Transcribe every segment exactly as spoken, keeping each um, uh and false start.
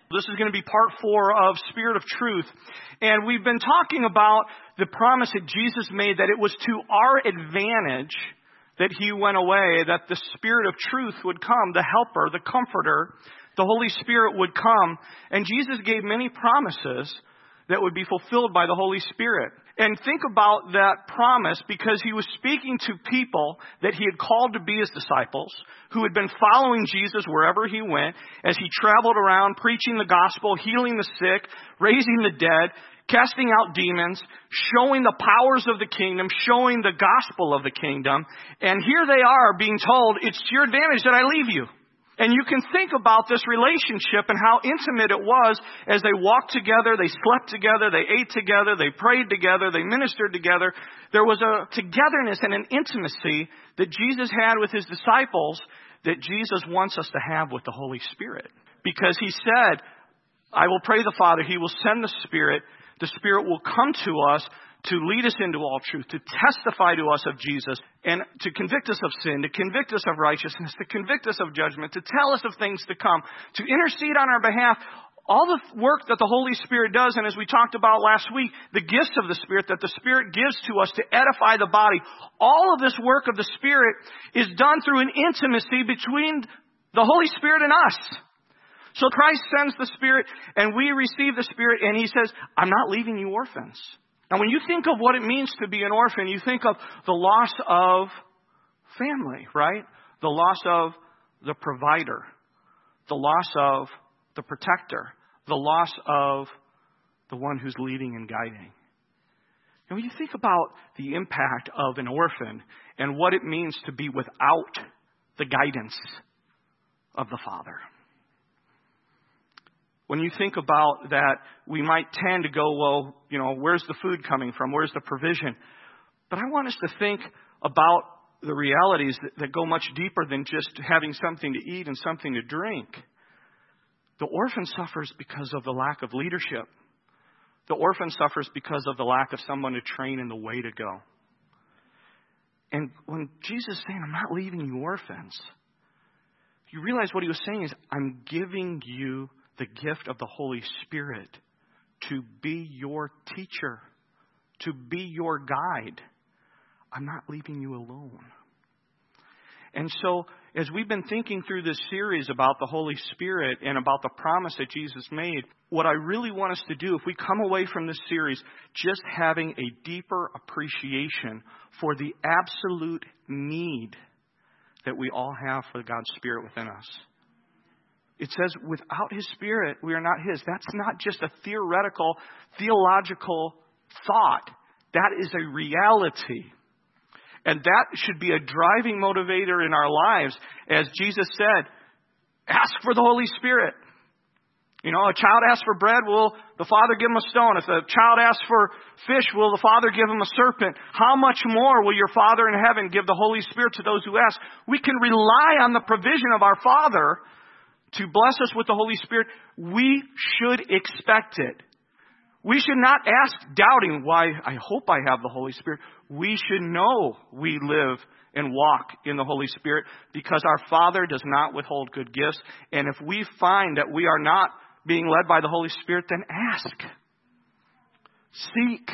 This is going to be part four of Spirit of Truth. And we've been talking about the promise that Jesus made, that it was to our advantage that He went away, that the Spirit of Truth would come, the Helper, the Comforter, the Holy Spirit would come. And Jesus gave many promises that would be fulfilled by the Holy Spirit. And think about that promise, because He was speaking to people that He had called to be His disciples, who had been following Jesus wherever He went, as He traveled around preaching the gospel, healing the sick, raising the dead, casting out demons, showing the powers of the kingdom, showing the gospel of the kingdom. And here they are being told, it's to your advantage that I leave you. And you can think about this relationship and how intimate it was as they walked together, they slept together, they ate together, they prayed together, they ministered together. There was a togetherness and an intimacy that Jesus had with His disciples that Jesus wants us to have with the Holy Spirit. Because He said, I will pray the Father, He will send the Spirit. The Spirit will come to us to lead us into all truth, to testify to us of Jesus, and to convict us of sin, to convict us of righteousness, to convict us of judgment, to tell us of things to come, to intercede on our behalf. All the work that the Holy Spirit does, and as we talked about last week, the gifts of the Spirit that the Spirit gives to us to edify the body, all of this work of the Spirit is done through an intimacy between the Holy Spirit and us. So Christ sends the Spirit, and we receive the Spirit, and He says, I'm not leaving you orphans. Now, when you think of what it means to be an orphan, you think of the loss of family, right? The loss of the provider, the loss of the protector, the loss of the one who's leading and guiding. And when you think about the impact of an orphan and what it means to be without the guidance of the Father. When you think about that, we might tend to go, well, you know, where's the food coming from? Where's the provision? But I want us to think about the realities that, that go much deeper than just having something to eat and something to drink. The orphan suffers because of the lack of leadership. The orphan suffers because of the lack of someone to train in the way to go. And when Jesus is saying, I'm not leaving you orphans, you realize what He was saying is, I'm giving you the gift of the Holy Spirit to be your teacher, to be your guide. I'm not leaving you alone. And so, as we've been thinking through this series about the Holy Spirit and about the promise that Jesus made, what I really want us to do, if we come away from this series just having a deeper appreciation for the absolute need that we all have for God's Spirit within us. It says, without His Spirit, we are not His. That's not just a theoretical, theological thought. That is a reality. And that should be a driving motivator in our lives. As Jesus said, ask for the Holy Spirit. You know, a child asks for bread, will the Father give him a stone? If a child asks for fish, will the Father give him a serpent? How much more will your Father in heaven give the Holy Spirit to those who ask? We can rely on the provision of our Father to bless us with the Holy Spirit. We should expect it. We should not ask doubting, why, I hope I have the Holy Spirit. We should know we live and walk in the Holy Spirit, because our Father does not withhold good gifts. And if we find that we are not being led by the Holy Spirit, then ask. Seek.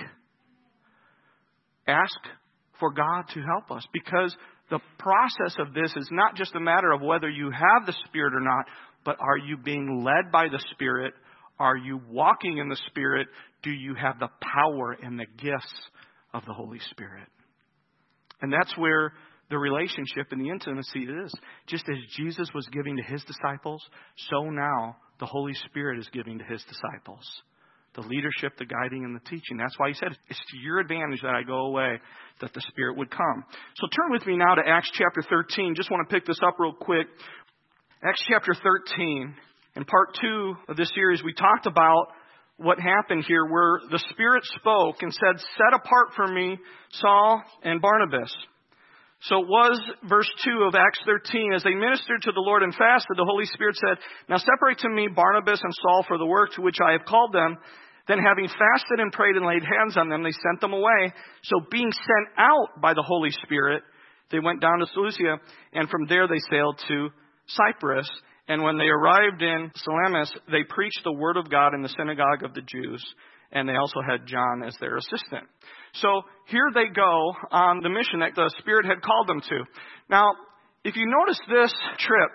Ask for God to help us, because the process of this is not just a matter of whether you have the Spirit or not, but are you being led by the Spirit? Are you walking in the Spirit? Do you have the power and the gifts of the Holy Spirit? And that's where the relationship and the intimacy is. Just as Jesus was giving to His disciples, so now the Holy Spirit is giving to His disciples. The leadership, the guiding, and the teaching. That's why He said, it's to your advantage that I go away, that the Spirit would come. So turn with me now to Acts chapter thirteen. Just want to pick this up real quick. Acts chapter thirteen. In part two of this series, we talked about what happened here, where the Spirit spoke and said, set apart for me Saul and Barnabas. So it was verse two of Acts thirteen. As they ministered to the Lord and fasted, the Holy Spirit said, now separate to me Barnabas and Saul for the work to which I have called them. Then having fasted and prayed and laid hands on them, they sent them away. So being sent out by the Holy Spirit, they went down to Seleucia, and from there they sailed to Cyprus. And when they arrived in Salamis, they preached the word of God in the synagogue of the Jews, and they also had John as their assistant. So here they go on the mission that the Spirit had called them to. Now, if you notice this trip,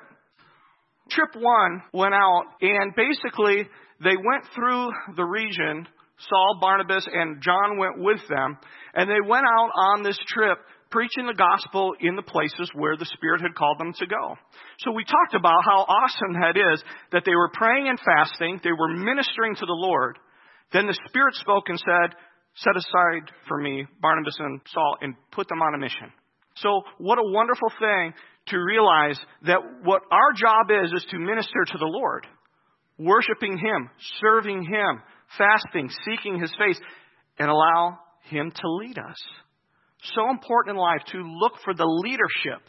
trip one went out, and basically they went through the region. Saul, Barnabas, and John went with them, and they went out on this trip preaching the gospel in the places where the Spirit had called them to go. So we talked about how awesome that is, that they were praying and fasting, they were ministering to the Lord. Then the Spirit spoke and said, set aside for me Barnabas and Saul and put them on a mission. So what a wonderful thing to realize that what our job is, is to minister to the Lord, worshiping Him, serving Him, fasting, seeking His face, and allow Him to lead us. So important in life to look for the leadership.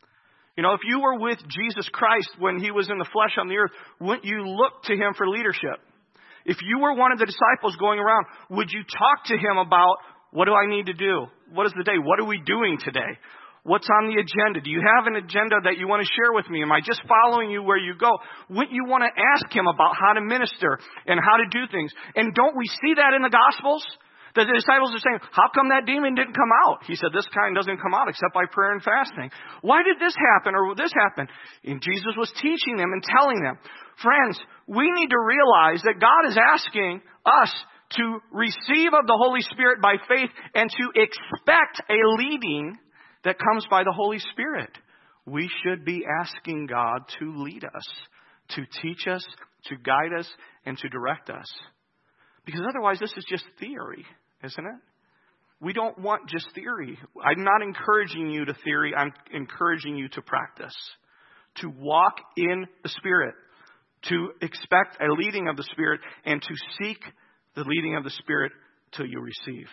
You know, if you were with Jesus Christ when He was in the flesh on the earth, wouldn't you look to Him for leadership? If you were one of the disciples going around, would you talk to Him about, what do I need to do? What is the day? What are we doing today? What's on the agenda? Do you have an agenda that you want to share with me? Am I just following you where you go? Wouldn't you want to ask Him about how to minister and how to do things? And don't we see that in the Gospels? That the disciples are saying, how come that demon didn't come out? He said, this kind doesn't come out except by prayer and fasting. Why did this happen or this happen? And Jesus was teaching them and telling them. Friends, we need to realize that God is asking us to receive of the Holy Spirit by faith and to expect a leading that comes by the Holy Spirit. We should be asking God to lead us, to teach us, to guide us, and to direct us. Because otherwise this is just theory, isn't it? We don't want just theory. I'm not encouraging you to theory. I'm encouraging you to practice. To walk in the Spirit. To expect a leading of the Spirit and to seek the leading of the Spirit till you receive.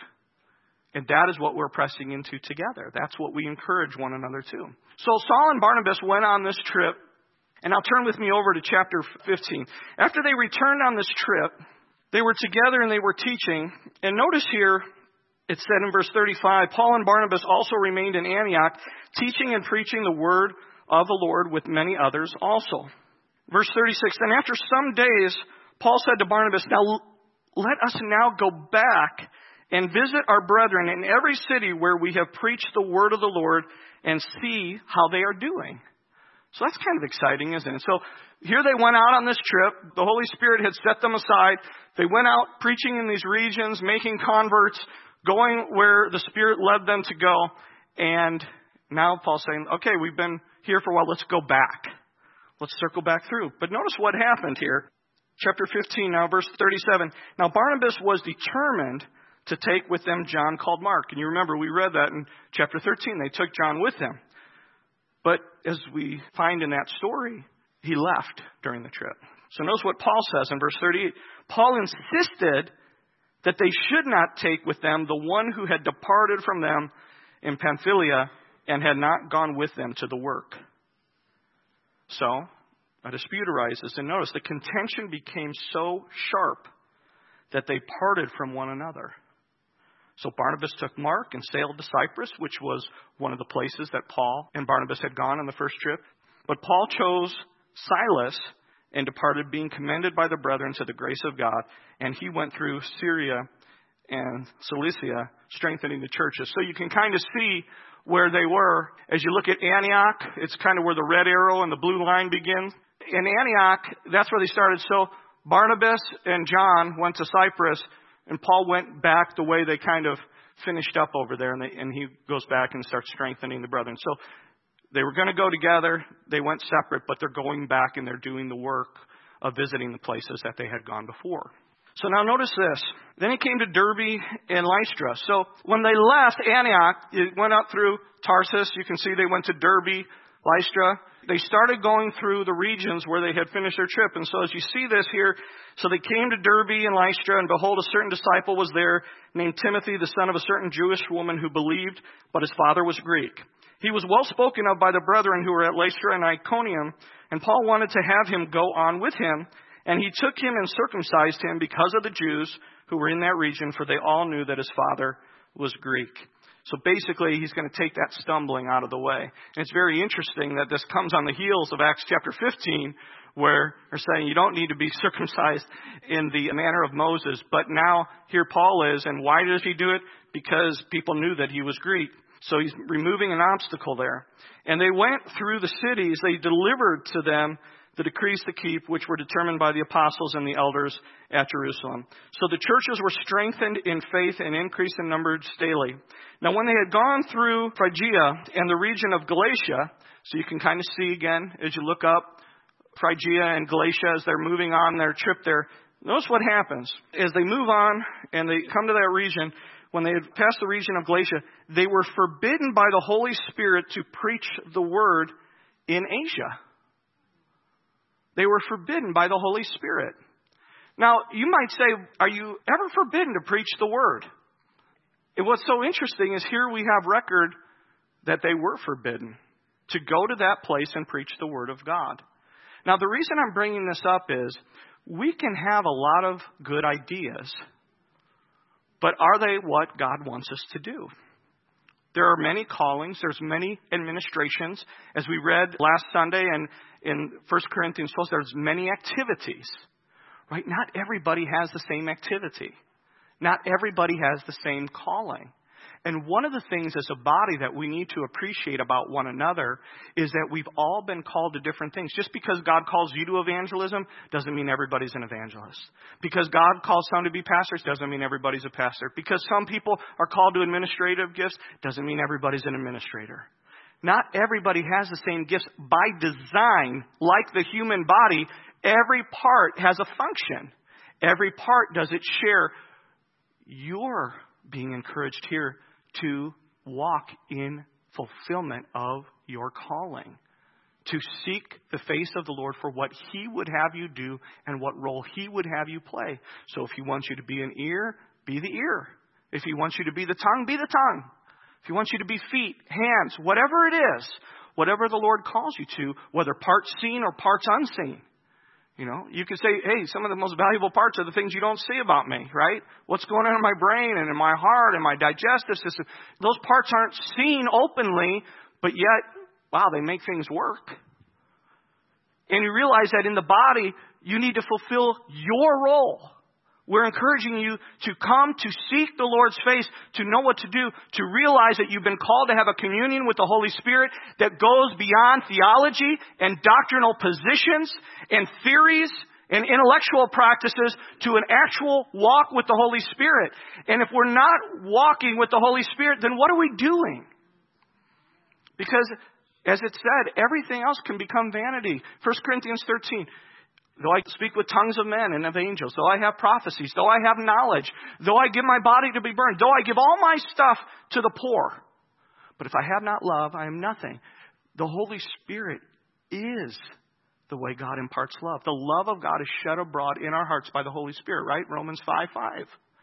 And that is what we're pressing into together. That's what we encourage one another to. So Saul and Barnabas went on this trip. And now turn with me over to chapter fifteen. After they returned on this trip, they were together and they were teaching. And notice here, it said in verse thirty-five, Paul and Barnabas also remained in Antioch, teaching and preaching the word of the Lord with many others also. Verse thirty-six, then after some days, Paul said to Barnabas, now let us now go back and visit our brethren in every city where we have preached the word of the Lord and see how they are doing. So that's kind of exciting, isn't it? So here they went out on this trip. The Holy Spirit had set them aside. They went out preaching in these regions, making converts, going where the Spirit led them to go. And now Paul's saying, okay, we've been here for a while. Let's go back. Let's circle back through. But notice what happened here. Chapter fifteen now, verse thirty-seven. Now Barnabas was determined to take with them John called Mark. And you remember we read that in chapter thirteen. They took John with them. But as we find in that story, he left during the trip. So notice what Paul says in verse thirty-eight. Paul insisted that they should not take with them the one who had departed from them in Pamphylia and had not gone with them to the work. So a dispute arises. And notice the contention became so sharp that they parted from one another. So Barnabas took Mark and sailed to Cyprus, which was one of the places that Paul and Barnabas had gone on the first trip. But Paul chose Silas and departed, being commended by the brethren to the grace of God. And he went through Syria and Cilicia, strengthening the churches. So you can kind of see where they were. As you look at Antioch, it's kind of where the red arrow and the blue line begins. In Antioch, that's where they started. So Barnabas and John went to Cyprus, and Paul went back the way they kind of finished up over there, and, they, and he goes back and starts strengthening the brethren. So they were going to go together. They went separate, but they're going back and they're doing the work of visiting the places that they had gone before. So now notice this. Then he came to Derbe and Lystra. So when they left Antioch, it went up through Tarsus. You can see they went to Derbe, Lystra. They started going through the regions where they had finished their trip. And so as you see this here, so they came to Derbe and Lystra, and behold, a certain disciple was there named Timothy, the son of a certain Jewish woman who believed, but his father was Greek. He was well spoken of by the brethren who were at Lystra and Iconium, and Paul wanted to have him go on with him. And he took him and circumcised him because of the Jews who were in that region, for they all knew that his father was Greek. So basically, he's going to take that stumbling out of the way. And it's very interesting that this comes on the heels of Acts chapter fifteen, where they're saying you don't need to be circumcised in the manner of Moses. But now here Paul is, and why does he do it? Because people knew that he was Greek. So he's removing an obstacle there. And they went through the cities. They delivered to them the decrees to keep, which were determined by the apostles and the elders at Jerusalem. So the churches were strengthened in faith and increased in numbers daily. Now when they had gone through Phrygia and the region of Galatia, so you can kind of see again as you look up Phrygia and Galatia as they're moving on their trip there, notice what happens. As they move on and they come to that region, when they had passed the region of Galatia, they were forbidden by the Holy Spirit to preach the word in Asia. They were forbidden by the Holy Spirit. Now, you might say, are you ever forbidden to preach the word? And what's so interesting is here we have record that they were forbidden to go to that place and preach the word of God. Now, the reason I'm bringing this up is we can have a lot of good ideas, but are they what God wants us to do? There are many callings. There's many administrations. As we read last Sunday and in First Corinthians twelve, there's many activities. Right? Not everybody has the same activity. Not everybody has the same calling. And one of the things as a body that we need to appreciate about one another is that we've all been called to different things. Just because God calls you to evangelism doesn't mean everybody's an evangelist. Because God calls some to be pastors doesn't mean everybody's a pastor. Because some people are called to administrative gifts doesn't mean everybody's an administrator. Not everybody has the same gifts. By design, like the human body, every part has a function. Every part does it share. You're being encouraged here to walk in fulfillment of your calling, to seek the face of the Lord for what He would have you do and what role He would have you play. So if He wants you to be an ear, be the ear. If He wants you to be the tongue, be the tongue. If He wants you to be feet, hands, whatever it is, whatever the Lord calls you to, whether parts seen or parts unseen. You know, you could say, hey, some of the most valuable parts are the things you don't see about me, right? What's going on in my brain and in my heart and my digestive system. Those parts aren't seen openly, but yet, wow, they make things work. And you realize that in the body, you need to fulfill your role. We're encouraging you to come to seek the Lord's face, to know what to do, to realize that you've been called to have a communion with the Holy Spirit that goes beyond theology and doctrinal positions and theories and intellectual practices to an actual walk with the Holy Spirit. And if we're not walking with the Holy Spirit, then what are we doing? Because, as it said, everything else can become vanity. First Corinthians thirteen. Though I speak with tongues of men and of angels, though I have prophecies, though I have knowledge, though I give my body to be burned, though I give all my stuff to the poor. But if I have not love, I am nothing. The Holy Spirit is the way God imparts love. The love of God is shed abroad in our hearts by the Holy Spirit, right? Romans five five.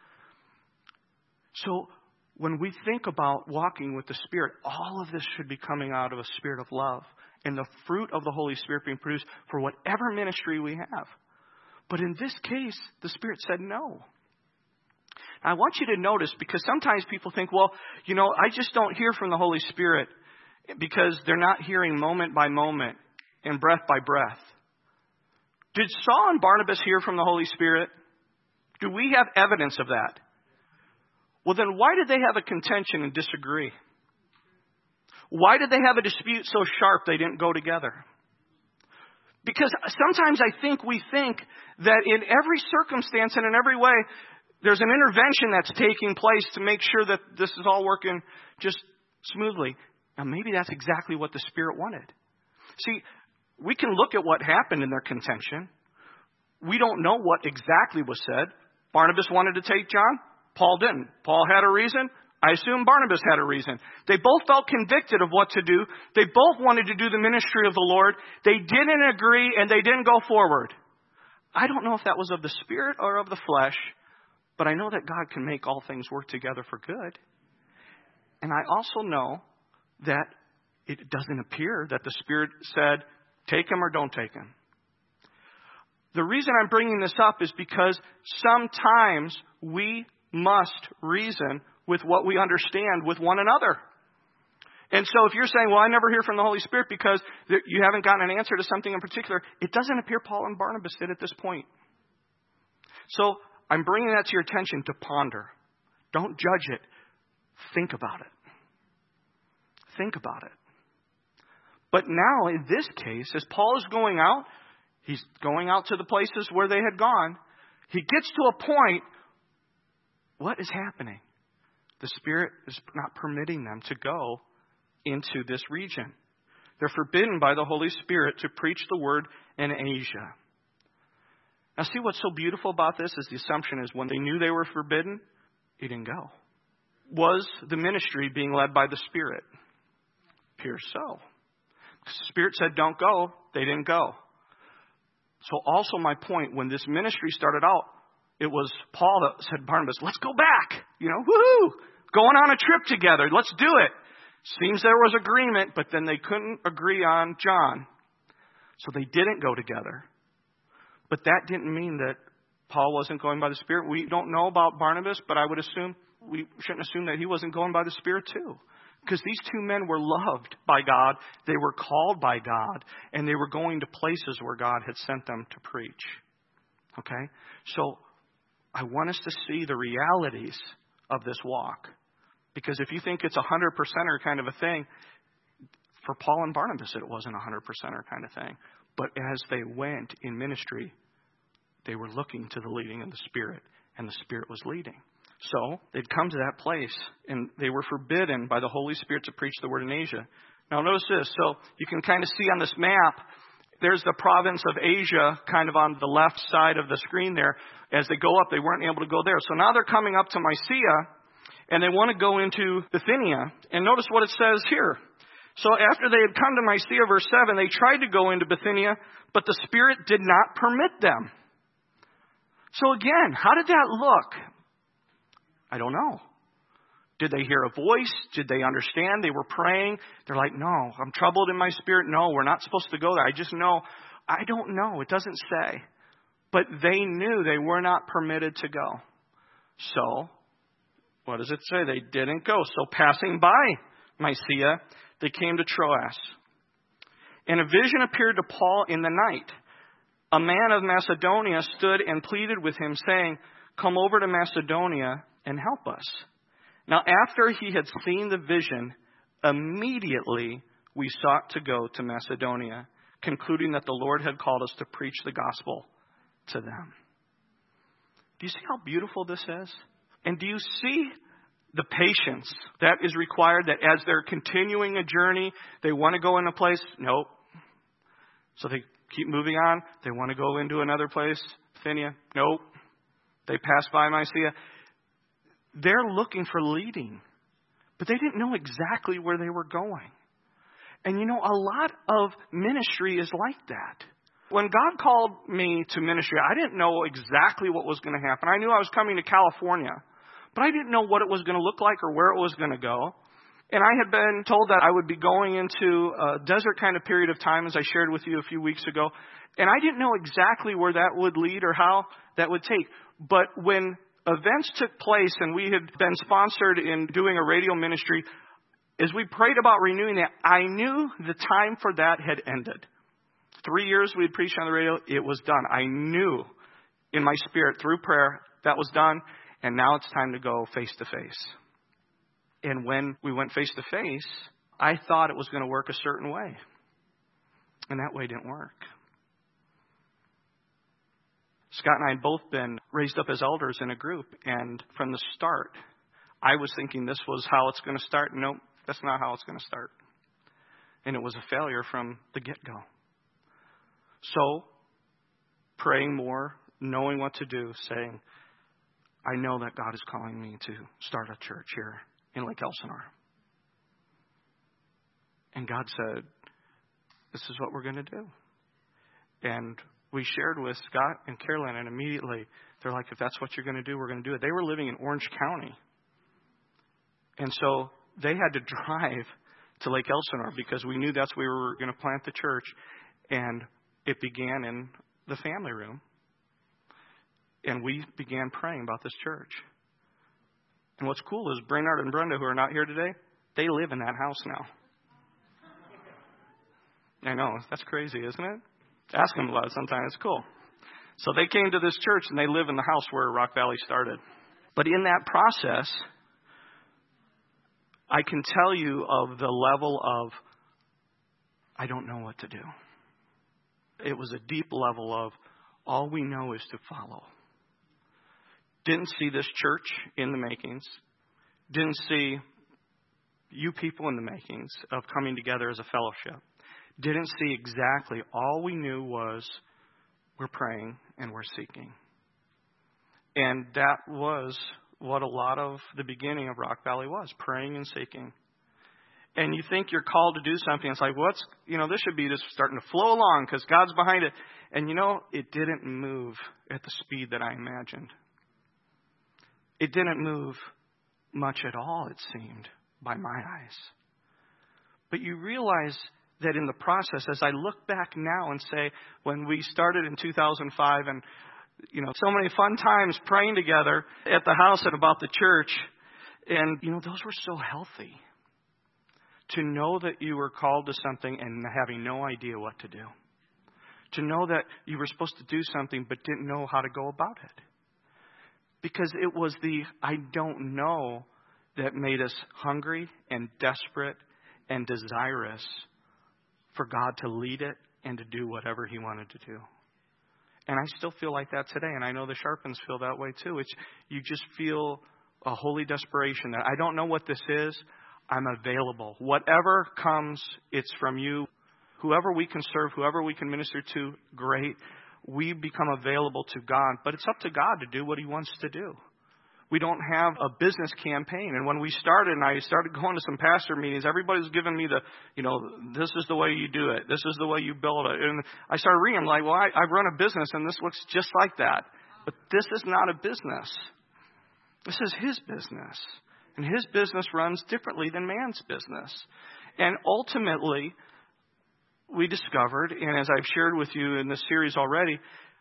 So when we think about walking with the Spirit, all of this should be coming out of a spirit of love. And the fruit of the Holy Spirit being produced for whatever ministry we have. But in this case, the Spirit said no. I want you to notice, because sometimes people think, well, you know, I just don't hear from the Holy Spirit because they're not hearing moment by moment and breath by breath. Did Saul and Barnabas hear from the Holy Spirit? Do we have evidence of that? Well, then why did they have a contention and disagree? Why did they have a dispute so sharp they didn't go together? Because sometimes I think we think that in every circumstance and in every way, there's an intervention that's taking place to make sure that this is all working just smoothly. Now, maybe that's exactly what the Spirit wanted. See, we can look at what happened in their contention. We don't know what exactly was said. Barnabas wanted to take John. Paul didn't. Paul had a reason. I assume Barnabas had a reason. They both felt convicted of what to do. They both wanted to do the ministry of the Lord. They didn't agree and they didn't go forward. I don't know if that was of the Spirit or of the flesh, but I know that God can make all things work together for good. And I also know that it doesn't appear that the Spirit said, take him or don't take him. The reason I'm bringing this up is because sometimes we must reason with what we understand with one another. And so if you're saying, well, I never hear from the Holy Spirit because you haven't gotten an answer to something in particular, it doesn't appear Paul and Barnabas did at this point. So I'm bringing that to your attention to ponder. Don't judge it. Think about it. Think about it. But now, in this case, as Paul is going out, he's going out to the places where they had gone. He gets to a point. What is happening? The Spirit is not permitting them to go into this region. They're forbidden by the Holy Spirit to preach the word in Asia. Now, see what's so beautiful about this is the assumption is when they knew they were forbidden, he didn't go. Was the ministry being led by the Spirit? Appears so. The Spirit said, don't go. They didn't go. So also my point, when this ministry started out, it was Paul that said, Barnabas, let's go back. You know, woohoo! Going on a trip together. Let's do it. Seems there was agreement, but then they couldn't agree on John. So they didn't go together. But that didn't mean that Paul wasn't going by the Spirit. We don't know about Barnabas, but I would assume, we shouldn't assume that he wasn't going by the Spirit too. Because these two men were loved by God, they were called by God, and they were going to places where God had sent them to preach. Okay? So I want us to see the realities of this walk. Because if you think it's a hundred percenter kind of a thing, for Paul and Barnabas it wasn't a hundred percenter kind of thing. But as they went in ministry, they were looking to the leading of the Spirit, and the Spirit was leading. So they'd come to that place, and they were forbidden by the Holy Spirit to preach the word in Asia. Now notice this. So you can kind of see on this map, there's the province of Asia kind of on the left side of the screen there. As they go up, they weren't able to go there. So now they're coming up to Mysia, and they want to go into Bithynia. And notice what it says here. So after they had come to Mysia, verse seven, they tried to go into Bithynia, but the Spirit did not permit them. So again, how did that look? I don't know. Did they hear a voice? Did they understand? They were praying. They're like, no, I'm troubled in my spirit. No, we're not supposed to go there. I just know. I don't know. It doesn't say. But they knew they were not permitted to go. So, what does it say? They didn't go. So passing by Mysia, they came to Troas. And a vision appeared to Paul in the night. A man of Macedonia stood and pleaded with him, saying, come over to Macedonia and help us. Now, after he had seen the vision, immediately we sought to go to Macedonia, concluding that the Lord had called us to preach the gospel to them. Do you see how beautiful this is? And do you see the patience that is required, that as they're continuing a journey, they want to go in a place? Nope. So they keep moving on. They want to go into another place. Bithynia? Nope. They pass by Mysia. They're looking for leading, but they didn't know exactly where they were going. And you know, a lot of ministry is like that. When God called me to ministry, I didn't know exactly what was going to happen. I knew I was coming to California, but I didn't know what it was going to look like or where it was going to go. And I had been told that I would be going into a desert kind of period of time, as I shared with you a few weeks ago. And I didn't know exactly where that would lead or how that would take. But when events took place and we had been sponsored in doing a radio ministry, as we prayed about renewing that, I knew the time for that had ended. Three years we had preached on the radio, it was done. I knew in my spirit through prayer that was done, and now it's time to go face to face. And when we went face to face, I thought it was going to work a certain way. And that way didn't work. Scott and I had both been raised up as elders in a group. And from the start, I was thinking this was how it's going to start. Nope, that's not how it's going to start. And it was a failure from the get-go. So, praying more, knowing what to do, saying, I know that God is calling me to start a church here in Lake Elsinore. And God said, this is what we're going to do. And we shared with Scott and Carolyn, and immediately they're like, if that's what you're going to do, we're going to do it. They were living in Orange County. And so they had to drive to Lake Elsinore because we knew that's where we were going to plant the church. And it began in the family room. And we began praying about this church. And what's cool is Brainerd and Brenda, who are not here today, they live in that house now. I know, that's crazy, isn't it? Ask them about it sometime. It's cool. So they came to this church, and they live in the house where Rock Valley started. But in that process, I can tell you of the level of, I don't know what to do. It was a deep level of, all we know is to follow. Didn't see this church in the makings. Didn't see you people in the makings of coming together as a fellowship. Didn't see exactly. All we knew was we're praying and we're seeking. And that was what a lot of the beginning of Rock Valley was, praying and seeking. And you think you're called to do something. It's like, what's, you know, this should be just starting to flow along because God's behind it. And, you know, it didn't move at the speed that I imagined. It didn't move much at all, it seemed, by my eyes. But you realize that in the process, as I look back now and say, when we started in two thousand five and, you know, so many fun times praying together at the house and about the church, and, you know, those were so healthy. To know that you were called to something and having no idea what to do. To know that you were supposed to do something but didn't know how to go about it. Because it was the I don't know that made us hungry and desperate and desirous for God to lead it and to do whatever He wanted to do. And I still feel like that today. And I know the Sharpens feel that way too. It's you just feel a holy desperation that I don't know what this is. I'm available. Whatever comes, it's from you. Whoever we can serve, whoever we can minister to, great. We become available to God. But it's up to God to do what He wants to do. We don't have a business campaign. And when we started and I started going to some pastor meetings, everybody was giving me the, you know, this is the way you do it. This is the way you build it. And I started reading, I'm like, well, I, I run a business and this looks just like that. But this is not a business. This is His business. And His business runs differently than man's business. And ultimately, we discovered, and as I've shared with you in this series already,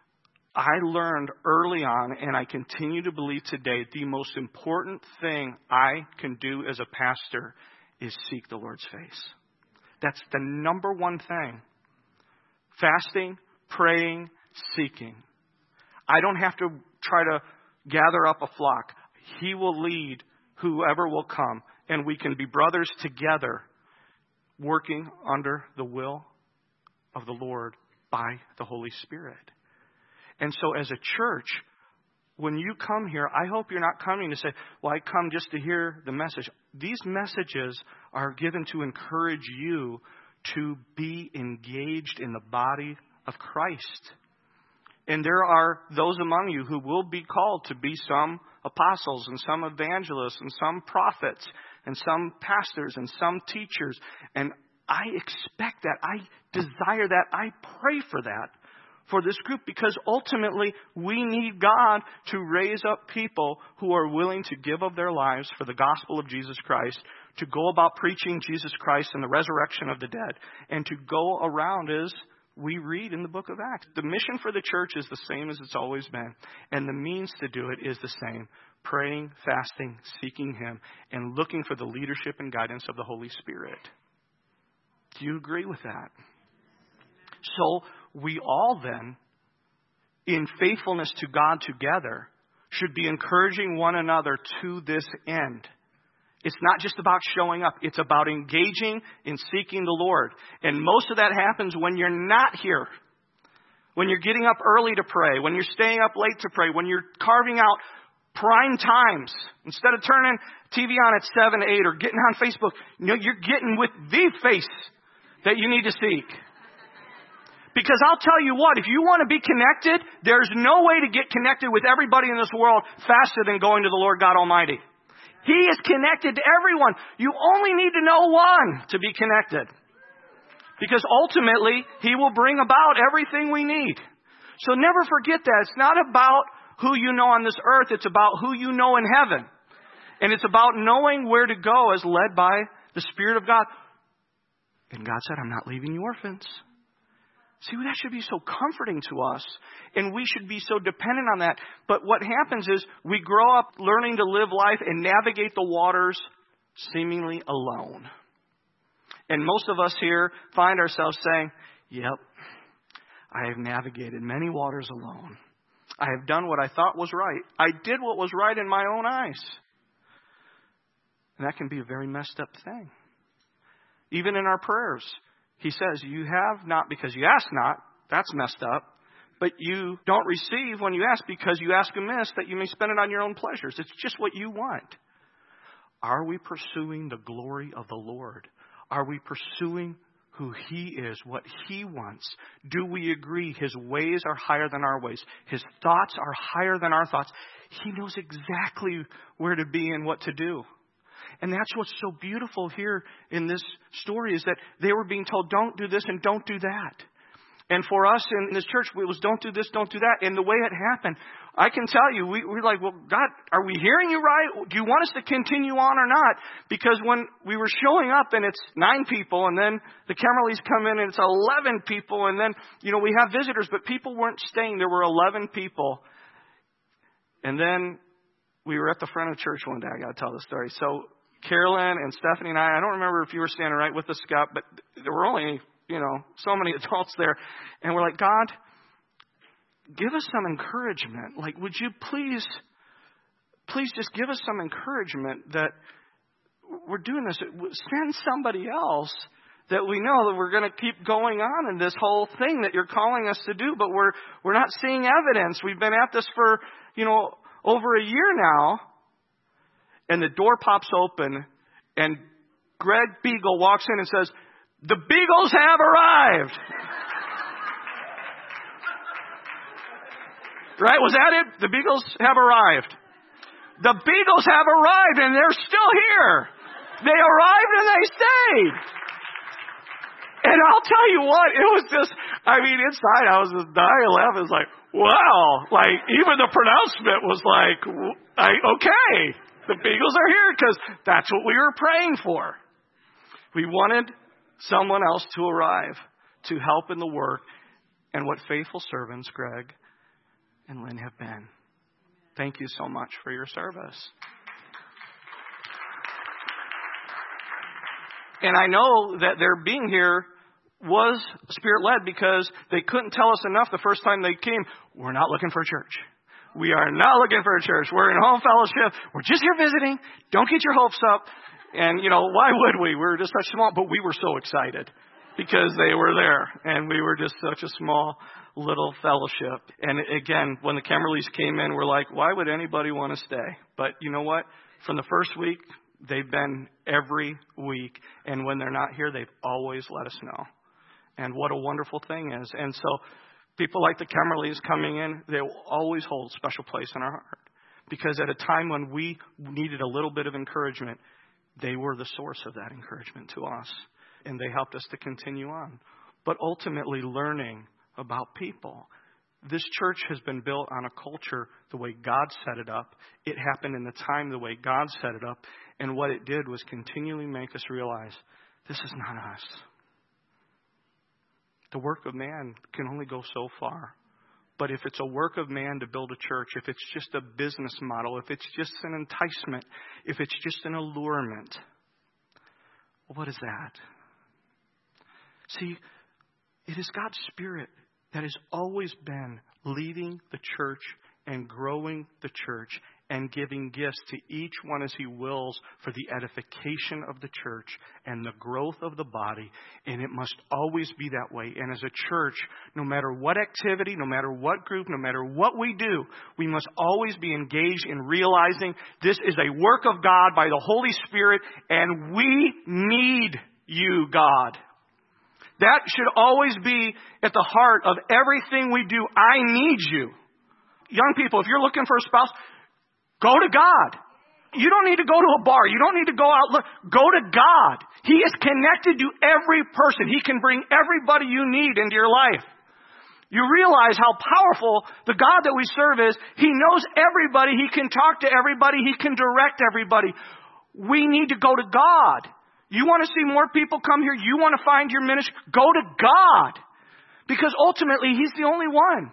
I learned early on, and I continue to believe today, the most important thing I can do as a pastor is seek the Lord's face. That's the number one thing. Fasting, praying, seeking. I don't have to try to gather up a flock. He will lead whoever will come, and we can be brothers together working under the will of the Lord by the Holy Spirit. And so as a church, when you come here, I hope you're not coming to say, well, I come just to hear the message. These messages are given to encourage you to be engaged in the body of Christ. And there are those among you who will be called to be some apostles and some evangelists and some prophets and some pastors and some teachers. And I expect that. I desire that. I pray for that for this group because ultimately we need God to raise up people who are willing to give of their lives for the gospel of Jesus Christ, to go about preaching Jesus Christ and the resurrection of the dead, and to go around as we read in the book of Acts. The mission for the church is the same as it's always been. And the means to do it is the same. Praying, fasting, seeking Him, and looking for the leadership and guidance of the Holy Spirit. Do you agree with that? So we all then, in faithfulness to God together, should be encouraging one another to this end. It's not just about showing up. It's about engaging in seeking the Lord. And most of that happens when you're not here. When you're getting up early to pray. When you're staying up late to pray. When you're carving out prime times. Instead of turning T V on at seven, eight or getting on Facebook, you know, you're getting with the face that you need to seek. Because I'll tell you what, if you want to be connected, there's no way to get connected with everybody in this world faster than going to the Lord God Almighty. He is connected to everyone. You only need to know one to be connected. Because ultimately, He will bring about everything we need. So never forget that. It's not about who you know on this earth. It's about who you know in heaven. And it's about knowing where to go as led by the Spirit of God. And God said, I'm not leaving you orphans. See, that should be so comforting to us, and we should be so dependent on that. But what happens is we grow up learning to live life and navigate the waters seemingly alone. And most of us here find ourselves saying, yep, I have navigated many waters alone. I have done what I thought was right. I did what was right in my own eyes. And that can be a very messed up thing. Even in our prayers, he says, you have not because you ask not. That's messed up. But you don't receive when you ask because you ask amiss that you may spend it on your own pleasures. It's just what you want. Are we pursuing the glory of the Lord? Are we pursuing who He is, what He wants? Do we agree His ways are higher than our ways? His thoughts are higher than our thoughts. He knows exactly where to be and what to do. And that's what's so beautiful here in this story is that they were being told, don't do this and don't do that. And for us in this church, it was don't do this, don't do that. And the way it happened, I can tell you, we, we're like, well, God, are we hearing you right? Do you want us to continue on or not? Because when we were showing up and it's nine people and then the Camerleys come in and it's eleven people and then, you know, we have visitors, but people weren't staying. There were eleven people. And then we were at the front of church one day. I got to tell the story. So Carolyn and Stephanie and I, I don't remember if you were standing right with us, Scott, but there were only, you know, so many adults there. And we're like, God, give us some encouragement. Like, would you please, please just give us some encouragement that we're doing this. Send somebody else that we know that we're going to keep going on in this whole thing that you're calling us to do, but we're we're not seeing evidence. We've been at this for, you know, over a year now. And the door pops open and Greg Beagle walks in and says, the Beagles have arrived. Right? Was that it? The Beagles have arrived. The Beagles have arrived and they're still here. They arrived and they stayed. And I'll tell you what, it was just, I mean, inside I was just dying laughing. It was like, wow. Like, even the pronouncement was like, I, okay, the Beagles are here because that's what we were praying for. We wanted someone else to arrive to help in the work. And what faithful servants Greg and Lynn have been. Thank you so much for your service. And I know that their being here was Spirit-led because they couldn't tell us enough the first time they came. We're not looking for a church. We are not looking for a church. We're in home fellowship. We're just here visiting. Don't get your hopes up. And, you know, why would we? We're just such small. But we were so excited because they were there. And we were just such a small little fellowship. And again, when the Camerleys came in, we're like, why would anybody want to stay? But you know what? From the first week, they've been every week. And when they're not here, they've always let us know. And what a wonderful thing is. And so people like the Camerleys coming in, they will always hold a special place in our heart. Because at a time when we needed a little bit of encouragement, they were the source of that encouragement to us. And they helped us to continue on. But ultimately learning about people. This church has been built on a culture the way God set it up. It happened in the time the way God set it up. And what it did was continually make us realize this is not us. The work of man can only go so far. But if it's a work of man to build a church, if it's just a business model, if it's just an enticement, if it's just an allurement, well, what is that? See, it is God's Spirit that has always been leading the church and growing the church and giving gifts to each one as He wills for the edification of the church and the growth of the body. And it must always be that way. And as a church, no matter what activity, no matter what group, no matter what we do, we must always be engaged in realizing this is a work of God by the Holy Spirit, and we need you, God. That should always be at the heart of everything we do. I need you. Young people, if you're looking for a spouse, go to God. You don't need to go to a bar. You don't need to go out. Look, go to God. He is connected to every person. He can bring everybody you need into your life. You realize how powerful the God that we serve is. He knows everybody. He can talk to everybody. He can direct everybody. We need to go to God. You want to see more people come here? You want to find your ministry? Go to God. Because ultimately, He's the only one.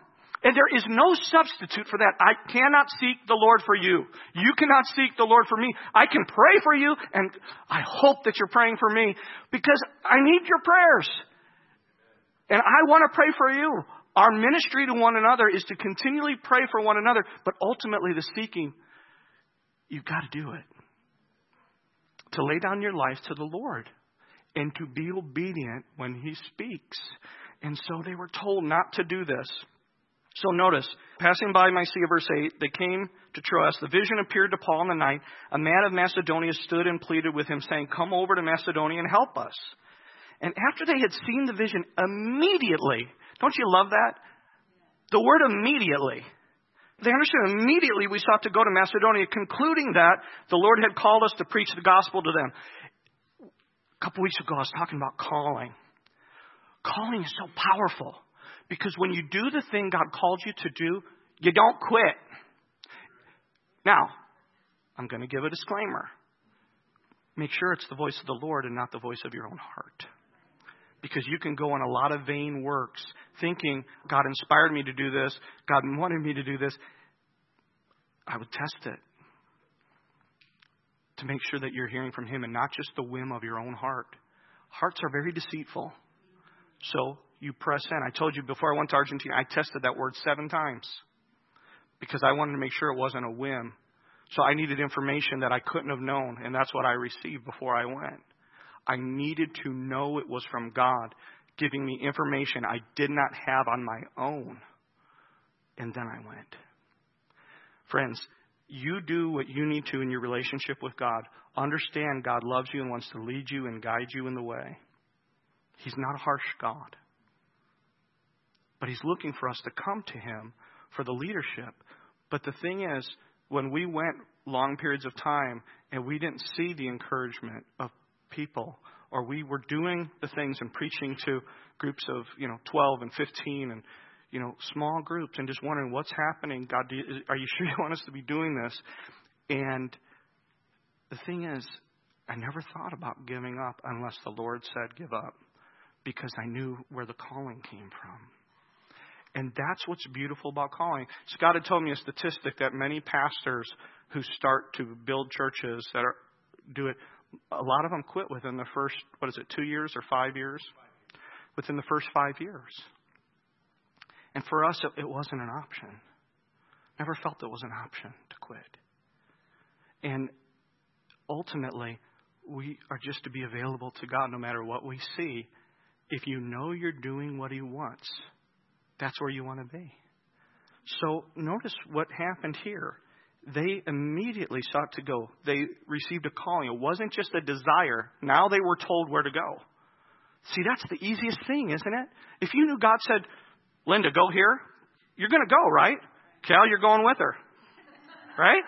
And there is no substitute for that. I cannot seek the Lord for you. You cannot seek the Lord for me. I can pray for you, and I hope that you're praying for me because I need your prayers. And I want to pray for you. Our ministry to one another is to continually pray for one another, but ultimately the seeking, you've got to do it. To lay down your life to the Lord and to be obedient when He speaks. And so they were told not to do this. So notice, passing by Mysia, verse eight, they came to Troas. The vision appeared to Paul in the night. A man of Macedonia stood and pleaded with him, saying, come over to Macedonia and help us. And after they had seen the vision, immediately, don't you love that? The word immediately. They understood immediately we sought to go to Macedonia, concluding that the Lord had called us to preach the gospel to them. A couple weeks ago, I was talking about calling. Calling is so powerful. Because when you do the thing God called you to do, you don't quit. Now, I'm going to give a disclaimer. Make sure it's the voice of the Lord and not the voice of your own heart. Because you can go on a lot of vain works thinking, God inspired me to do this. God wanted me to do this. I would test it to make sure that you're hearing from Him and not just the whim of your own heart. Hearts are very deceitful. So you press in. I told you before I went to Argentina, I tested that word seven times because I wanted to make sure it wasn't a whim. So I needed information that I couldn't have known, and that's what I received before I went. I needed to know it was from God, giving me information I did not have on my own. And then I went. Friends, you do what you need to in your relationship with God. Understand God loves you and wants to lead you and guide you in the way. He's not a harsh God. But He's looking for us to come to Him for the leadership. But the thing is, when we went long periods of time and we didn't see the encouragement of people, or we were doing the things and preaching to groups of, you know, twelve and fifteen and, you know, small groups and just wondering what's happening. God, do you, are you sure you want us to be doing this? And the thing is, I never thought about giving up unless the Lord said give up, because I knew where the calling came from. And that's what's beautiful about calling. Scott had told me a statistic that many pastors who start to build churches that are do it, a lot of them quit within the first, what is it, two years or five years? Within the first five years. And for us, it, it wasn't an option. Never felt it was an option to quit. And ultimately, we are just to be available to God no matter what we see. If you know you're doing what He wants, that's where you want to be. So notice what happened here. They immediately sought to go. They received a calling. It wasn't just a desire. Now they were told where to go. See, that's the easiest thing, isn't it? If you knew God said, Linda, go here, you're going to go, right? Cal, you're going with her. Right?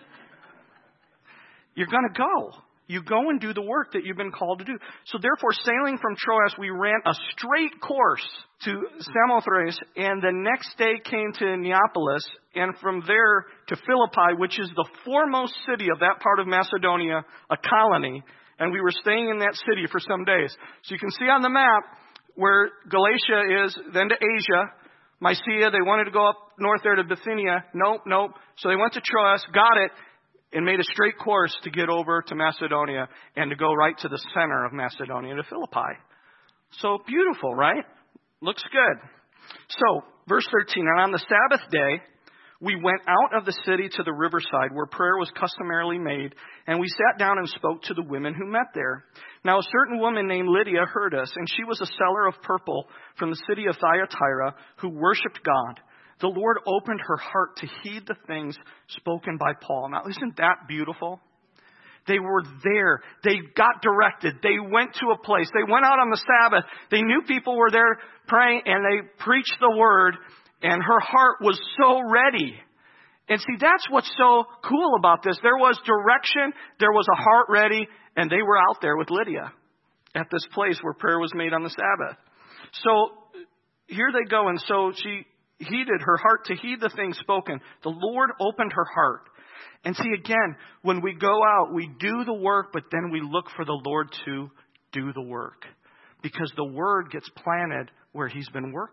You're going to go. You go and do the work that you've been called to do. So therefore, sailing from Troas, we ran a straight course to Samothrace, and the next day came to Neapolis, and from there to Philippi, which is the foremost city of that part of Macedonia, a colony. And we were staying in that city for some days. So you can see on the map where Galatia is, then to Asia, Mysia. They wanted to go up north there to Bithynia. Nope, nope. So they went to Troas, got it, and made a straight course to get over to Macedonia and to go right to the center of Macedonia, to Philippi. So beautiful, right? Looks good. So, verse thirteen, and on the Sabbath day, we went out of the city to the riverside where prayer was customarily made, and we sat down and spoke to the women who met there. Now, a certain woman named Lydia heard us, and she was a seller of purple from the city of Thyatira who worshipped God. The Lord opened her heart to heed the things spoken by Paul. Now, isn't that beautiful? They were there. They got directed. They went to a place. They went out on the Sabbath. They knew people were there praying, and they preached the word, and her heart was so ready. And see, that's what's so cool about this. There was direction. There was a heart ready, and they were out there with Lydia at this place where prayer was made on the Sabbath. So here they go, and so she heeded her heart to heed the things spoken. The Lord opened her heart. And see, again, when we go out, we do the work, but then we look for the Lord to do the work. Because the word gets planted where He's been working.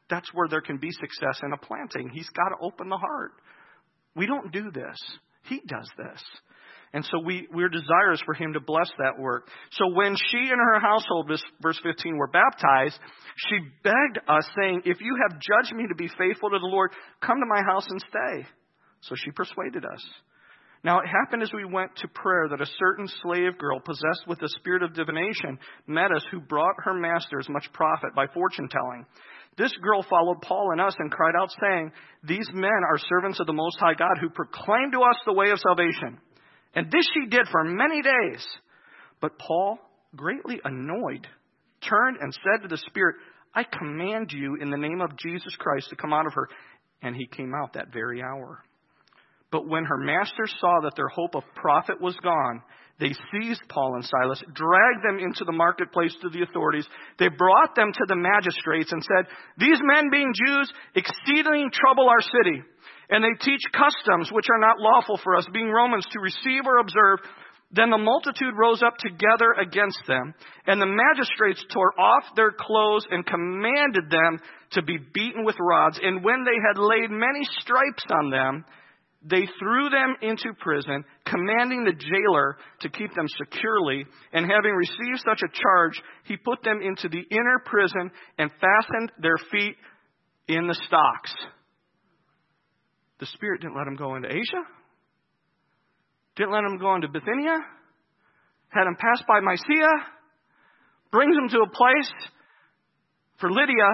That's where there can be success in a planting. He's got to open the heart. We don't do this. He does this. And so we, we're desirous for him to bless that work. So when she and her household, verse fifteen, were baptized, she begged us, saying, if you have judged me to be faithful to the Lord, come to my house and stay. So she persuaded us. Now it happened as we went to prayer that a certain slave girl possessed with the spirit of divination met us, who brought her masters much profit by fortune telling. This girl followed Paul and us and cried out, saying, these men are servants of the Most High God, who proclaim to us the way of salvation. And this she did for many days. But Paul, greatly annoyed, turned and said to the spirit, I command you in the name of Jesus Christ to come out of her. And he came out that very hour. But when her masters saw that their hope of profit was gone, they seized Paul and Silas, dragged them into the marketplace to the authorities. They brought them to the magistrates and said, these men, being Jews, exceedingly trouble our city. And they teach customs which are not lawful for us, being Romans, to receive or observe. Then the multitude rose up together against them, and the magistrates tore off their clothes and commanded them to be beaten with rods. And when they had laid many stripes on them, they threw them into prison, commanding the jailer to keep them securely. And having received such a charge, he put them into the inner prison and fastened their feet in the stocks. The Spirit didn't let them go into Asia. Didn't let them go into Bithynia. Had them pass by Mysia. Brings them to a place for Lydia.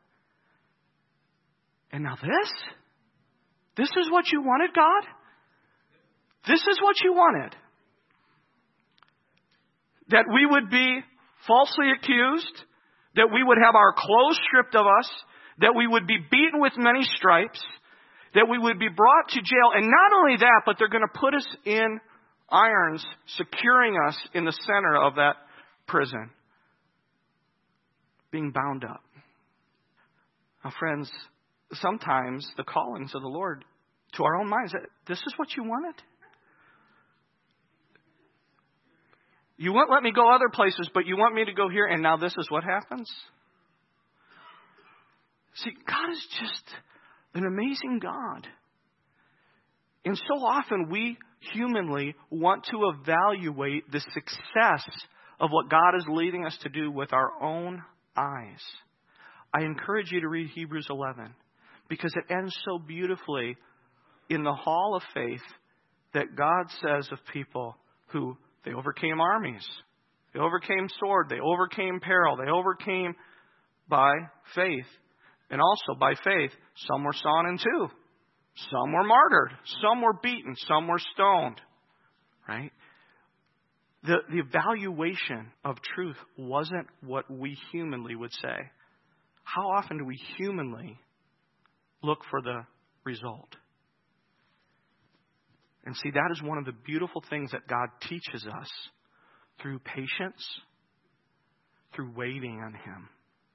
And now this? This is what you wanted, God? This is what you wanted. That we would be falsely accused. That we would have our clothes stripped of us. That we would be beaten with many stripes. That we would be brought to jail. And not only that, but they're going to put us in irons, securing us in the center of that prison. Being bound up. Now, friends, sometimes the callings of the Lord to our own minds, this is what you wanted? You won't let me go other places, but you want me to go here, and now this is what happens? See, God is just an amazing God. And so often we humanly want to evaluate the success of what God is leading us to do with our own eyes. I encourage you to read Hebrews eleven, because it ends so beautifully in the hall of faith that God says of people who they overcame armies, they overcame sword, they overcame peril, they overcame by faith. And also by faith, some were sawn in two. Some were martyred. Some were beaten. Some were stoned. Right? The, the evaluation of truth wasn't what we humanly would say. How often do we humanly look for the result? And see, that is one of the beautiful things that God teaches us through patience, through waiting on Him.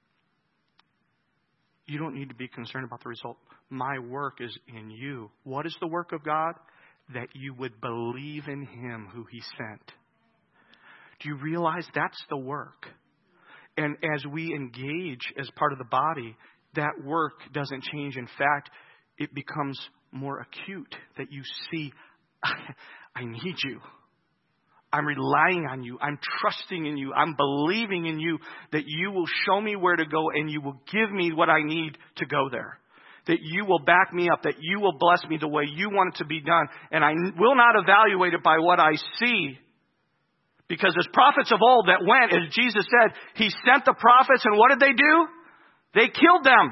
You don't need to be concerned about the result. My work is in you. What is the work of God? That you would believe in Him who He sent. Do you realize that's the work? And as we engage as part of the body, that work doesn't change. In fact, it becomes more acute that you see, I need you. I'm relying on you. I'm trusting in you. I'm believing in you that you will show me where to go and you will give me what I need to go there. That you will back me up. That you will bless me the way you want it to be done. And I will not evaluate it by what I see. Because as prophets of old that went, as Jesus said, He sent the prophets, and what did they do? They killed them.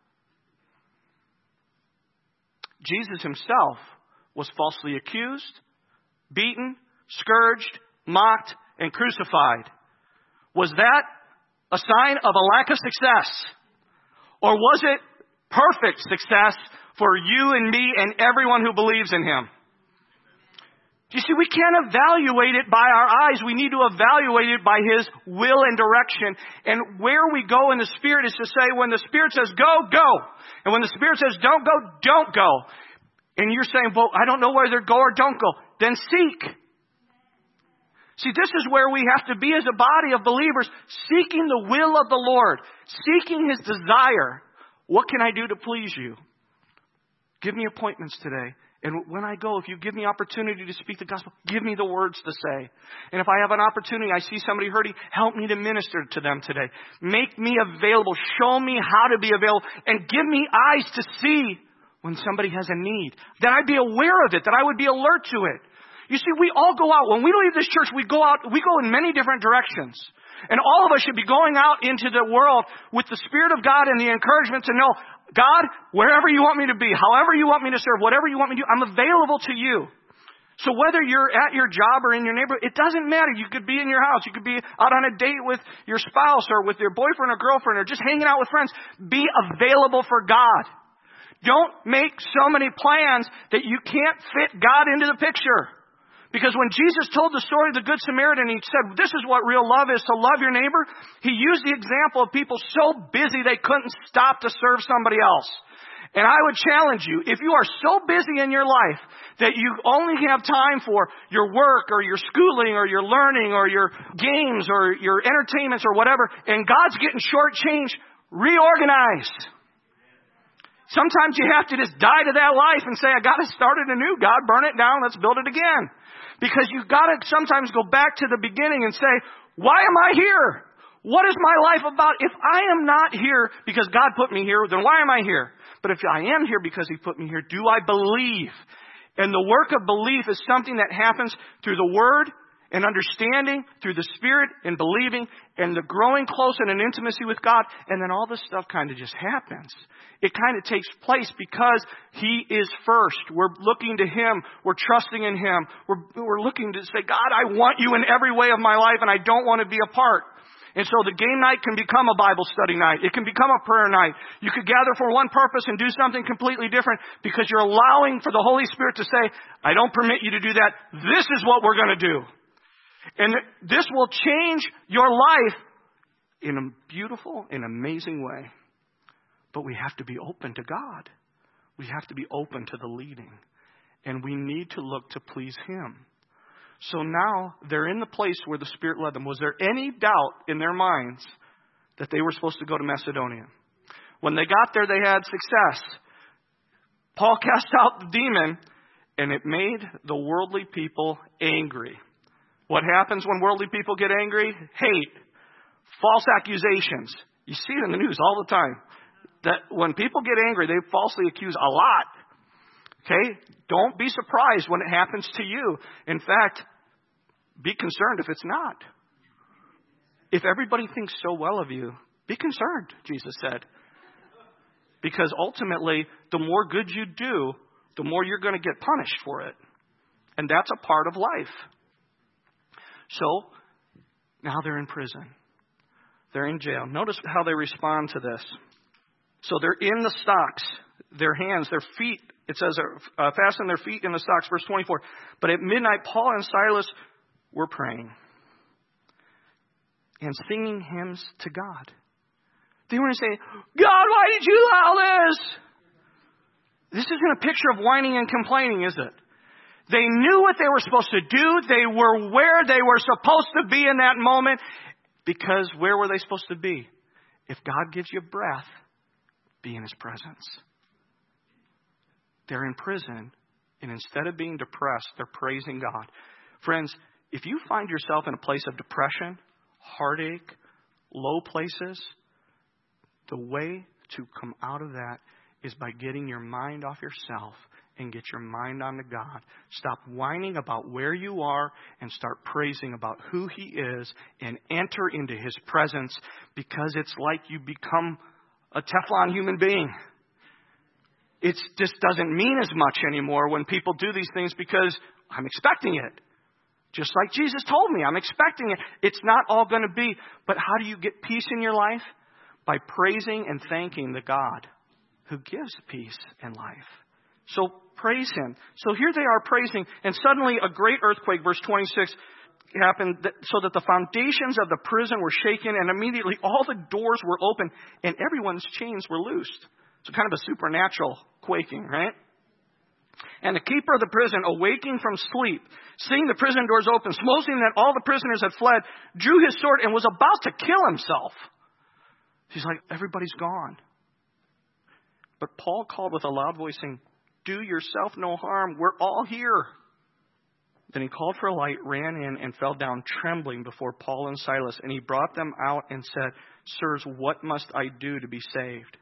Jesus Himself was falsely accused, beaten, scourged, mocked, and crucified. Was that a sign of a lack of success? Or was it perfect success for you and me and everyone who believes in Him? You see, we can't evaluate it by our eyes. We need to evaluate it by His will and direction. And where we go in the Spirit is to say, when the Spirit says go, go. And when the Spirit says don't go, don't go. And you're saying, well, I don't know whether go or don't go. Then seek. See, this is where we have to be as a body of believers, seeking the will of the Lord, seeking His desire. What can I do to please you? Give me appointments today. And when I go, if you give me opportunity to speak the gospel, give me the words to say. And if I have an opportunity, I see somebody hurting, help me to minister to them today. Make me available. Show me how to be available. And give me eyes to see when somebody has a need. That I'd be aware of it. That I would be alert to it. You see, we all go out. When we leave this church, we go out, we go in many different directions. And all of us should be going out into the world with the Spirit of God and the encouragement to know, God, wherever you want me to be, however you want me to serve, whatever you want me to do, I'm available to you. So whether you're at your job or in your neighborhood, it doesn't matter. You could be in your house. You could be out on a date with your spouse or with your boyfriend or girlfriend or just hanging out with friends. Be available for God. Don't make so many plans that you can't fit God into the picture. Because when Jesus told the story of the Good Samaritan, he said, this is what real love is, to love your neighbor. He used the example of people so busy they couldn't stop to serve somebody else. And I would challenge you, if you are so busy in your life that you only have time for your work or your schooling or your learning or your games or your entertainments or whatever, and God's getting shortchanged, reorganize. Sometimes you have to just die to that life and say, I got to start it anew. God, burn it down. Let's build it again. Because you've got to sometimes go back to the beginning and say, why am I here? What is my life about? If I am not here because God put me here, then why am I here? But if I am here because He put me here, do I believe? And the work of belief is something that happens through the Word and understanding, through the Spirit and believing, and the growing close in an intimacy with God. And then all this stuff kind of just happens. It kind of takes place because He is first. We're looking to Him. We're trusting in Him. We're, we're looking to say, God, I want you in every way of my life, and I don't want to be apart. And so the game night can become a Bible study night. It can become a prayer night. You could gather for one purpose and do something completely different because you're allowing for the Holy Spirit to say, I don't permit you to do that. This is what we're going to do. And this will change your life in a beautiful and amazing way. But we have to be open to God. We have to be open to the leading. And we need to look to please Him. So now they're in the place where the Spirit led them. Was there any doubt in their minds that they were supposed to go to Macedonia? When they got there, they had success. Paul cast out the demon, and it made the worldly people angry. What happens when worldly people get angry? Hate. False accusations. You see it in the news all the time. That when people get angry, they falsely accuse a lot. Okay? Don't be surprised when it happens to you. In fact, be concerned if it's not. If everybody thinks so well of you, be concerned, Jesus said. Because ultimately, the more good you do, the more you're going to get punished for it. And that's a part of life. So, now they're in prison. They're in jail. Notice how they respond to this. So they're in the stocks. Their hands, their feet, it says, uh, fasten their feet in the stocks. Verse twenty-four. But at midnight, Paul and Silas were praying and singing hymns to God. They weren't saying, God, why did you allow this? This isn't a picture of whining and complaining, is it? They knew what they were supposed to do. They were where they were supposed to be in that moment. Because where were they supposed to be? If God gives you breath, be in His presence. They're in prison, and instead of being depressed, they're praising God. Friends, if you find yourself in a place of depression, heartache, low places, the way to come out of that is by getting your mind off yourself and get your mind onto God. Stop whining about where you are and start praising about who He is and enter into His presence, because it's like you become a Teflon human being. It just doesn't mean as much anymore when people do these things because I'm expecting it. Just like Jesus told me, I'm expecting it. It's not all going to be. But how do you get peace in your life? By praising and thanking the God who gives peace and life. So praise Him. So here they are praising, and suddenly a great earthquake, verse twenty-six, happened so that the foundations of the prison were shaken, and immediately all the doors were open, and everyone's chains were loosed. So kind of a supernatural quaking, right? And the keeper of the prison, awaking from sleep, seeing the prison doors open, supposing that all the prisoners had fled, drew his sword and was about to kill himself. He's like, everybody's gone. But Paul called with a loud voice, saying, do yourself no harm. We're all here. Then he called for a light, ran in, and fell down trembling before Paul and Silas. And he brought them out and said, sirs, what must I do to be saved?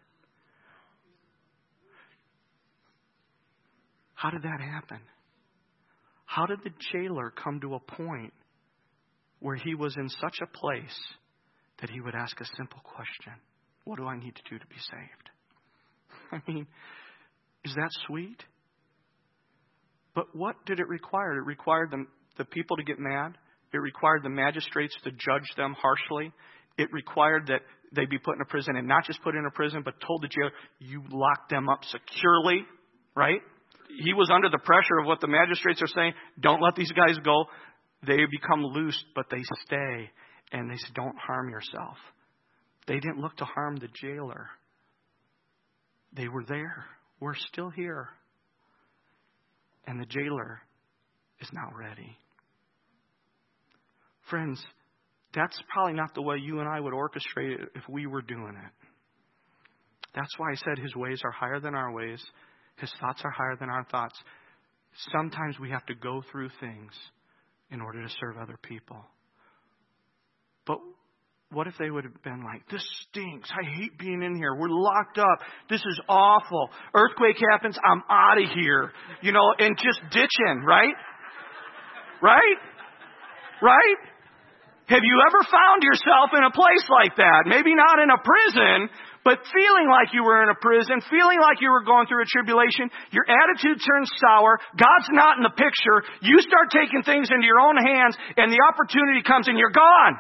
How did that happen? How did the jailer come to a point where he was in such a place that he would ask a simple question? What do I need to do to be saved? I mean, is that sweet? But what did it require? It required the, the people to get mad. It required the magistrates to judge them harshly. It required that they be put in a prison, and not just put in a prison, but told the jailer, you lock them up securely, right? He was under the pressure of what the magistrates are saying. Don't let these guys go. They become loosed, but they stay. And they say, don't harm yourself. They didn't look to harm the jailer. They were there. We're still here. And the jailer is now ready. Friends, that's probably not the way you and I would orchestrate it if we were doing it. That's why I said his ways are higher than our ways. His thoughts are higher than our thoughts. Sometimes we have to go through things in order to serve other people. But what if they would have been like, this stinks. I hate being in here. We're locked up. This is awful. Earthquake happens. I'm out of here. You know, and just ditching, right? Right? Right? Have you ever found yourself in a place like that? Maybe not in a prison, but feeling like you were in a prison, feeling like you were going through a tribulation. Your attitude turns sour. God's not in the picture. You start taking things into your own hands, and the opportunity comes and you're gone.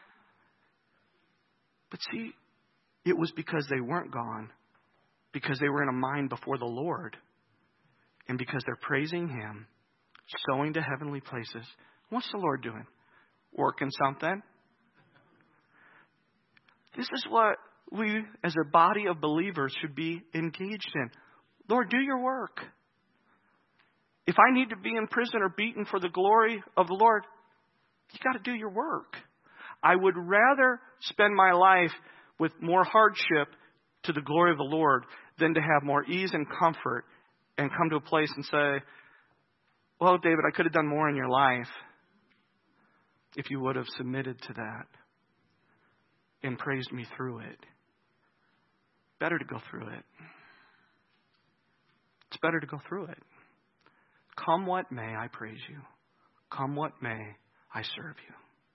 But see, it was because they weren't gone. Because they were in a mind before the Lord. And because they're praising Him, sowing to heavenly places. What's the Lord doing? Working something. This is what we, as a body of believers, should be engaged in. Lord, do your work. If I need to be in prison or beaten for the glory of the Lord, you got to do your work. I would rather spend my life with more hardship to the glory of the Lord than to have more ease and comfort and come to a place and say, well, David, I could have done more in your life if you would have submitted to that and praised me through it. Better to go through it. It's better to go through it. Come what may, I praise you. Come what may, I serve you.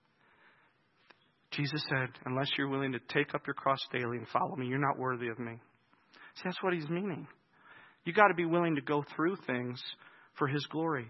Jesus said, unless you're willing to take up your cross daily and follow me, you're not worthy of me. See, that's what he's meaning. You got to be willing to go through things for his glory.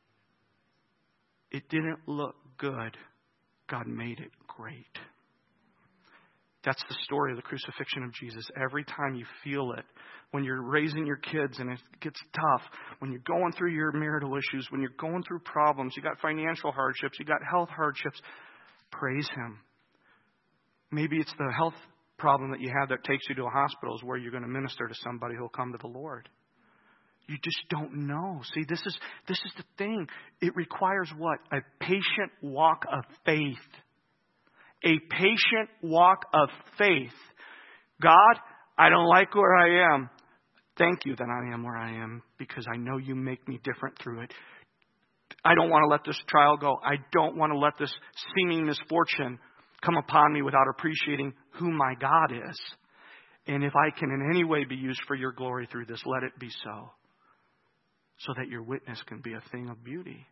It didn't look good. God made it great. That's the story of the crucifixion of Jesus. Every time you feel it, when you're raising your kids and it gets tough, when you're going through your marital issues, when you're going through problems, you got financial hardships, you got health hardships, praise him. Maybe it's the health problem that you have that takes you to a hospital is where you're going to minister to somebody who'll come to the Lord. You just don't know. See, this is this is the thing. It requires what? A patient walk of faith. A patient walk of faith. God, I don't like where I am. Thank you that I am where I am because I know you make me different through it. I don't want to let this trial go. I don't want to let this seeming misfortune come upon me without appreciating who my God is. And if I can in any way be used for your glory through this, let it be so. So that your witness can be a thing of beauty.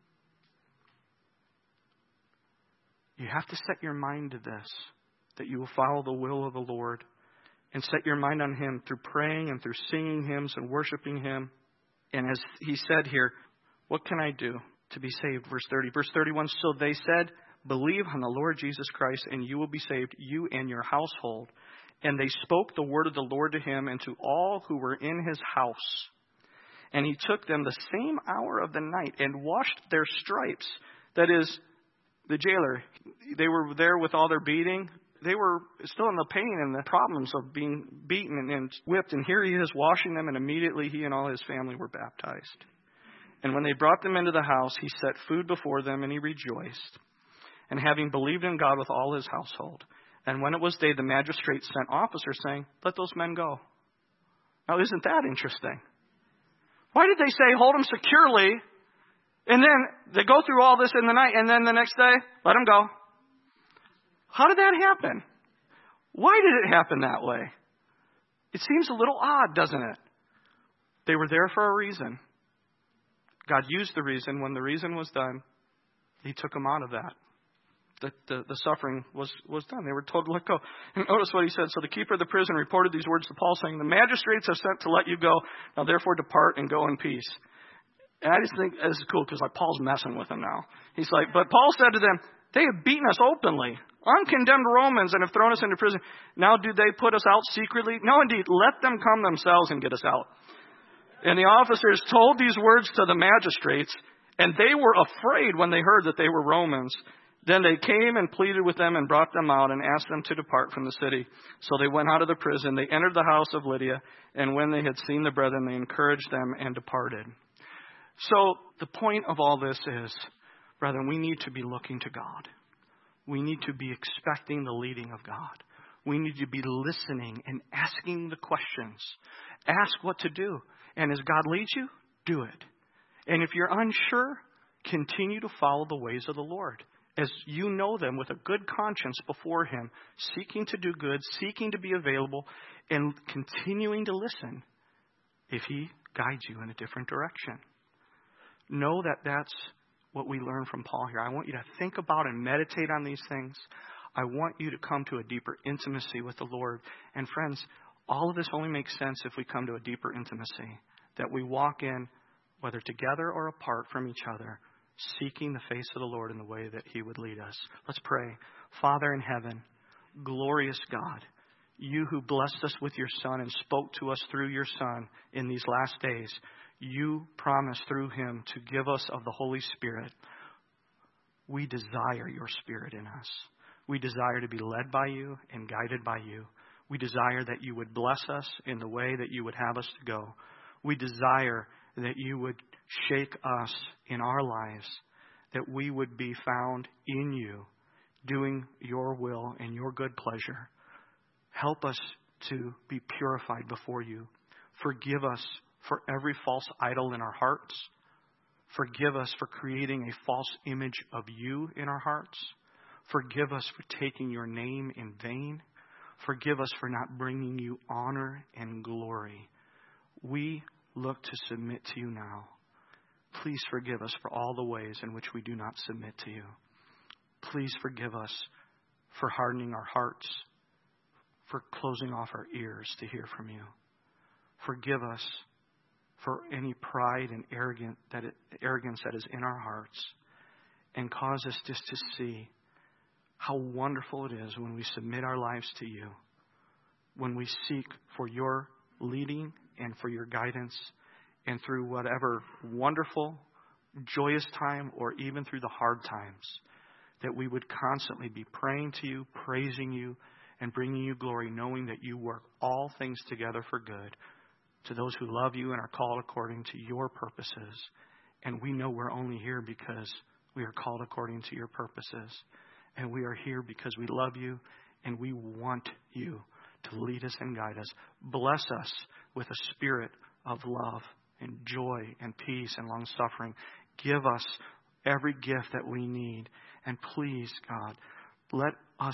You have to set your mind to this, that you will follow the will of the Lord and set your mind on him through praying and through singing hymns and worshiping him. And as he said here, what can I do to be saved? Verse thirty. Verse thirty-one, so they said, believe on the Lord Jesus Christ and you will be saved, you and your household. And they spoke the word of the Lord to him and to all who were in his house. And he took them the same hour of the night and washed their stripes. That is, the jailer, they were there with all their beating. They were still in the pain and the problems of being beaten and whipped. And here he is washing them, and immediately he and all his family were baptized. And when they brought them into the house, he set food before them, and he rejoiced. And having believed in God with all his household. And when it was day, the magistrate sent officers saying, let those men go. Now, isn't that interesting? Why did they say hold them securely, and then they go through all this in the night, and then the next day, let them go? How did that happen? Why did it happen that way? It seems a little odd, doesn't it? They were there for a reason. God used the reason. When the reason was done, He took them out of that. The, the, the suffering was, was done. They were told to let go. And notice what he said. So the keeper of the prison reported these words to Paul, saying, the magistrates have sent to let you go. Now therefore depart and go in peace. And I just think this is cool because like Paul's messing with them now. He's like, but Paul said to them, they have beaten us openly, uncondemned Romans, and have thrown us into prison. Now do they put us out secretly? No, indeed. Let them come themselves and get us out. And the officers told these words to the magistrates, and they were afraid when they heard that they were Romans. Then they came and pleaded with them and brought them out and asked them to depart from the city. So they went out of the prison. They entered the house of Lydia, and when they had seen the brethren, they encouraged them and departed. So the point of all this is, brethren, we need to be looking to God. We need to be expecting the leading of God. We need to be listening and asking the questions. Ask what to do. And as God leads you, do it. And if you're unsure, continue to follow the ways of the Lord, as you know them with a good conscience before Him, seeking to do good, seeking to be available, and continuing to listen if He guides you in a different direction. Know that that's what we learn from Paul here. I want you to think about and meditate on these things. I want you to come to a deeper intimacy with the Lord. And friends, all of this only makes sense if we come to a deeper intimacy, that we walk in, whether together or apart from each other, seeking the face of the Lord in the way that He would lead us. Let's pray. Father in heaven, glorious God, You who blessed us with Your Son and spoke to us through Your Son in these last days, You promised through Him to give us of the Holy Spirit. We desire Your Spirit in us. We desire to be led by You and guided by You. We desire that You would bless us in the way that You would have us to go. We desire that You would shake us in our lives, that we would be found in You, doing Your will and Your good pleasure. Help us to be purified before You. Forgive us for every false idol in our hearts. Forgive us for creating a false image of You in our hearts. Forgive us for taking Your name in vain. Forgive us for not bringing You honor and glory. We look to submit to You now. Please forgive us for all the ways in which we do not submit to You. Please forgive us for hardening our hearts, for closing off our ears to hear from You. Forgive us for any pride and arrogant that it, arrogance that is in our hearts, and cause us just to see how wonderful it is when we submit our lives to You, when we seek for Your leading and for Your guidance, and through whatever wonderful, joyous time or even through the hard times, that we would constantly be praying to You, praising You, and bringing You glory, knowing that You work all things together for good to those who love You and are called according to Your purposes. And we know we're only here because we are called according to Your purposes. And we are here because we love You and we want You to lead us and guide us. Bless us with a spirit of love and joy and peace and long suffering. Give us every gift that we need. And please, God, let us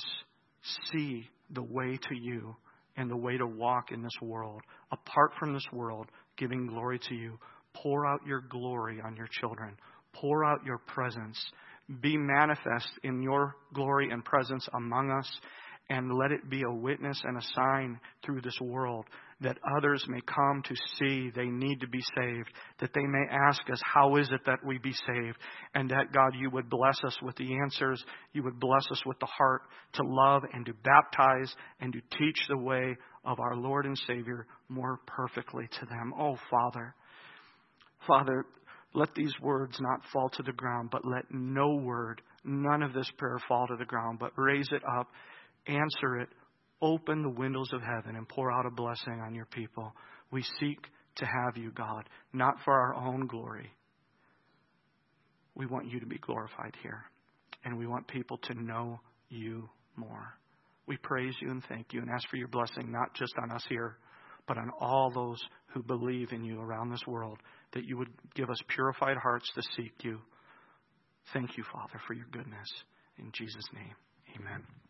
see the way to You and the way to walk in this world, apart from this world, giving glory to You. Pour out Your glory on Your children. Pour out Your presence. Be manifest in Your glory and presence among us, and let it be a witness and a sign through this world, that others may come to see they need to be saved, that they may ask us, how is it that we be saved? And that, God, You would bless us with the answers. You would bless us with the heart to love and to baptize and to teach the way of our Lord and Savior more perfectly to them. Oh, Father, Father, let these words not fall to the ground, but let no word, none of this prayer fall to the ground, but raise it up, answer it, open the windows of heaven and pour out a blessing on Your people. We seek to have You, God, not for our own glory. We want You to be glorified here, and we want people to know You more. We praise You and thank You and ask for Your blessing, not just on us here, but on all those who believe in you around this world, that you would give us purified hearts to seek you. Thank you, Father, for your goodness. In Jesus' name, amen.